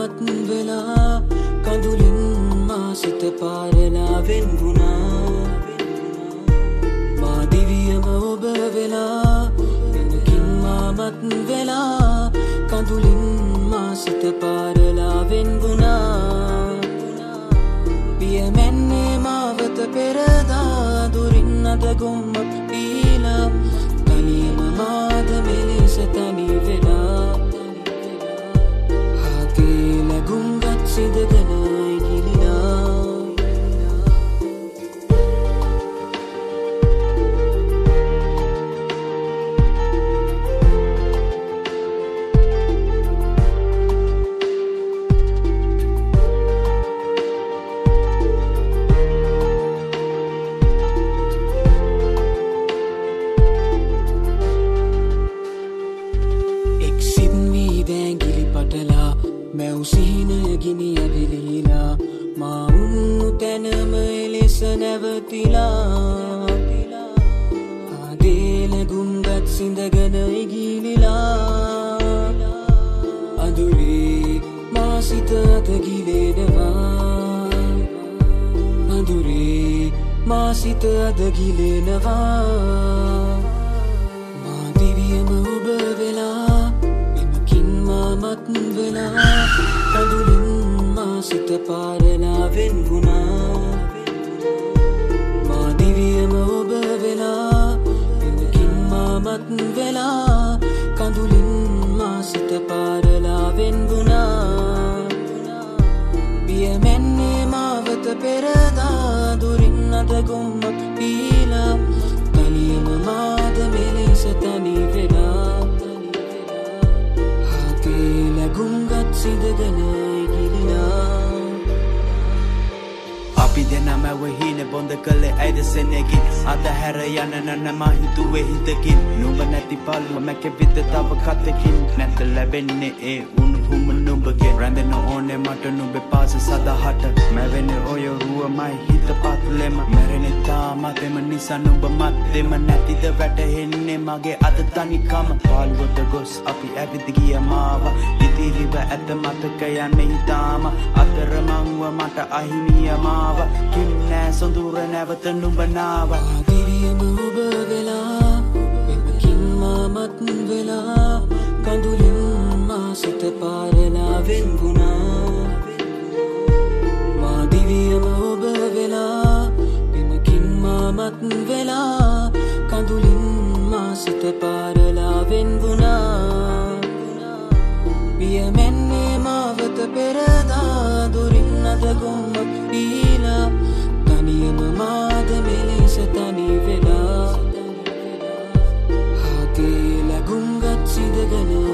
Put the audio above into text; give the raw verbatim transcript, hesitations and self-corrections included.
මත් වෙලා කඳුලින් මා සිත පාරලා වෙන් වුණා මා දිවියම ඔබ වෙලා වෙනකින් මා මත් වෙලා කඳුලින් මා සිත පාරලා වෙන් වුණා පියමැන්නේ මාවත පෙරදා දුරින් අද ගොම්මක් පීලා තනියම මාද මෙලෙස තනි වෙලා හාතේ ලැබුම්ගත් සිඳගෙනයි ගිලිනා මැව්සිහිනය ගිනි ඇවිලීලා මා උන්නු තැනම එලෙස නැවතිලා ආදේ ලැබුම්ගත් සිඳගෙන ඉගිලිලා අඳුරේ මා සිත අත ගිලෙනවා අඳුරේ මා සිත අත ගිලෙනවා මා දිවියම ඔබ වෙලා මත් වෙලා කඳුලින් මා සිත පාරලා වෙන් වුණා මා දිවියම ඔබ වෙලා වෙනකින් මා මත් වෙලා කඳුලින් මා සිත පාරලා වෙන් වුණා පියමැන්නේ මාවත පෙරදා දුරින් අද ගොම්මක් පීලා තනියම මාද මෙලෙස තනි වෙලා ලැබුම්ගත් සිඳගෙනයි ගිලිනා අපි දෙනම වහින බොඳ කළේ ඇයිද සෙනෙකින් අද හැර යන නන මා හිතුවේ හිතකින් නුඹ නැති පළුව මැකෙවිද තව කතකින් නැත ලැබෙන්නේ ඒ උණුහුම නුඹගෙන් රැඳෙන ඕනේ මට නුඹේ පාස සදහට මැවෙන්නේ ඔය රුවමයි හිත පත්ලෙම මැරෙන්නේ තාමත් එම නිසා නුඹ මත්තෙම නැතිද වැටහෙන්නේ මගේ අද තනිකම පාළුවට ගොස් අපි ඇවිත් ගිය මාව ඉතිරිව ඇත මතක යන්නේ හිතාම අතරමංව මට අහිමිය මාව කිම් නෑ සොඳුර නැවත නුඹ නාවා දිවියම ඔබ වෙලා වෙනකින් මා මත් වෙලා කඳුලින් මා සිත පාරලා වෙන් වුණා මා දිවියම ඔබ වෙලා වෙනකින් මා මත් වෙලා කඳුලින් මා සිත පාරලා වෙන් වුණා පියමැන්නේ මාවත පෙරදා දුරින් අද ගොම්මක් පීලා තනියම මාද මෙලෙස තනි වෙලා හාතේ ලැබුම්ගත් සිඳගෙන